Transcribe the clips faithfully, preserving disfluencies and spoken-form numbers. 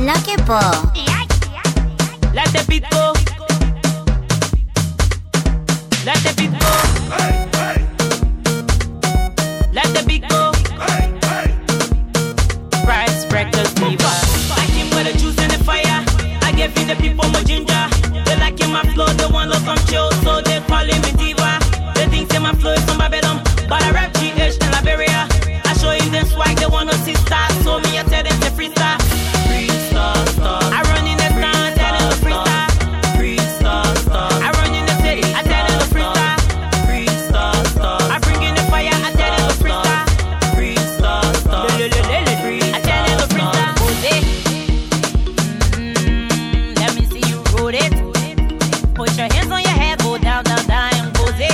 Lucky Ball. Let the beat go. Let the beat go. Let the beat go. Price Breakers Diva. I came with the juice and the fire. I gave you the people my ginger. They like in my flow, they want to come chill, so they calling me diva. They think say my flow is from Babylon, but I rap G H in Liberia. I show you them swag, they want to see stars, so me I tell them to freestyle. Freestyle, star. I run in the town, tell them to freestyle. Freestyle, star. I run in the city, I tell them to freestyle. Freestyle, star. I bring in the fire, I tell them to freestyle. Freestyle, star. I tell them to freestyle. Jose. Mm, let me see you roll it. Put your hands on your head, go down, down, down, Jose.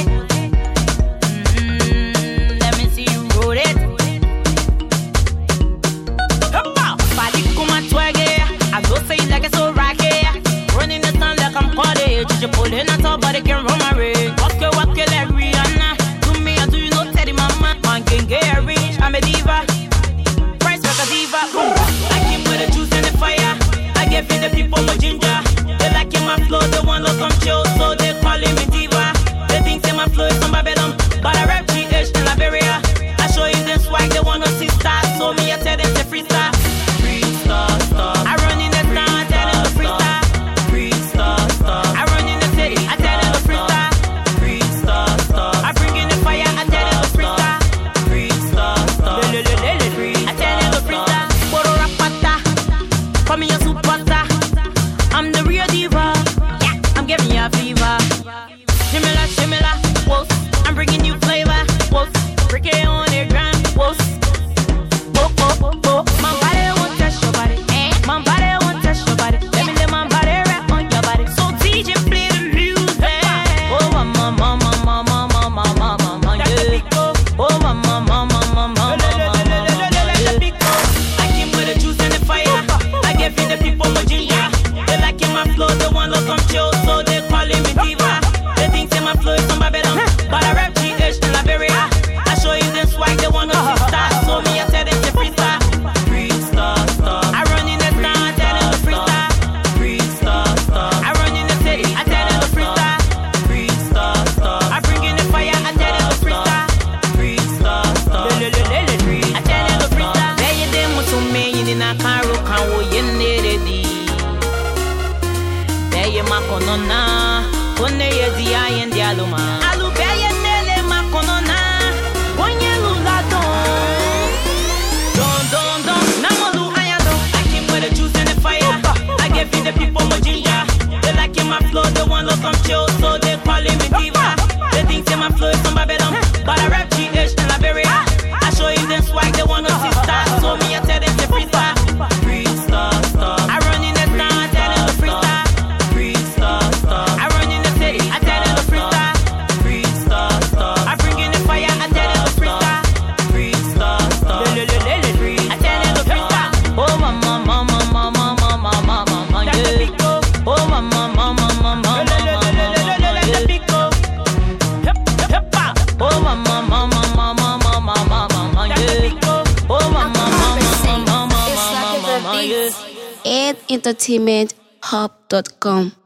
Mm, let me see you roll it. I go say like it's so rocky. Running the sun like I'm party. Just pulling on top, but it can run my race. Walk it, walk it like Rihanna. Do me, I do you know Teddy Mama. Man can get rich, I'm a diva. Price like a diva. I came with the juice and the fire. I gave you the people my ginger. They like in my flow, they want to come chill, so they calling me diva. They think say my flow is from Babylon, but I rap G H in Liberia. I show you them swag, they want to see stars, so me I tell them to freestyle. Freestyle, star. I run in the town, I tell them to freestyle. Freestyle, star. I run in the city, I tell them to freestyle. Freestyle, star. I bring in the fire, I tell them to freestyle. Freestyle, star. I tell them to freestyle. Poro rapata, come here supporter. I'm the real diva. Yeah, I'm giving you a fever. Shimila, shimila, whoa. I'm bringing you flavor, whoa. Break it on the ground, whoa. Whoa, whoa, whoa. My body won't touch your body. My body won't touch your body. Let me let my body rap on your body. So D J play the music. Oh, mama, mama, mama, mama, mama, mama, yeah. Oh, mama, mama, mama, mama, mama, yeah. I came with the juice and the fire. I gave you the people my ginger. They like in my flow, they want to come chill, so they calling me diva. They think say my flow is from Babylon, but I rap G H in Liberia. I show you them swag, they want to see stars, so me I tell them to freestyle. Freestyle, star. I run in the town, I tell them to freestyle. Freestyle, star. I run in the city, I tell them to freestyle. Freestyle, star. I bring in the fire, I tell them to freestyle. Freestyle, star. I tell them to freestyle. There you them with some men in a car, can wo yin neredi. There you makonona, one ye di ayen dialuma. Alu beye nele makonona, one ye lula don. Don, don, don, namolu ayado. I came with the juice and the fire. I gave you the people my ginger. They like in my flow, they want to come chill, so they calling me diva. They think say my flow is from Babylon, but I rap G H in Liberia. I show you them swag, they want to see stars, so me I tell them to freestyle. Freestyle, star. I run in the town, I tell them to freestyle. Freestyle, star. I run in the city, I tell them to freestyle. Freestyle, star. I bring in the fire, I tell them to freestyle. Freestyle, star. I tell them to freestyle. Oh, mama, mama, mama, mama, mama, mama, yeah. Oh, mama, mama, mama, mama, mama, yeah. Oh, mama, mama, mama, mama, mama, mama, yeah. Oh, mama, mama, mama, mama, mama, mama, yeah. Ed Entertainment Hub dot com